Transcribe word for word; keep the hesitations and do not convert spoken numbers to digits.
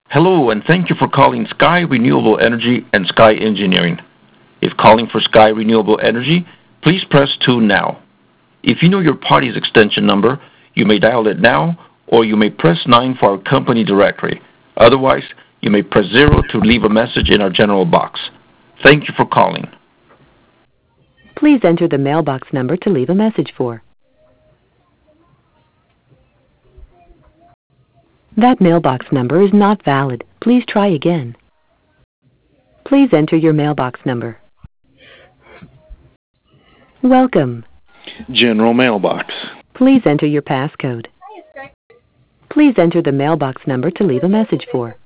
Hello, and thank you for calling Sky Renewable Energy and Sky Engineering. If calling for Sky Renewable Energy, please press two now. If you know your party's extension number, you may dial it now, or you may press nine for our company directory. Otherwise, you may press zero to leave a message in our general box. Thank you for calling. Please enter the mailbox number to leave a message for. That mailbox number is not valid. Please try again. Please enter your mailbox number. Welcome. General mailbox. Please enter your passcode. Please enter the mailbox number to leave a message for.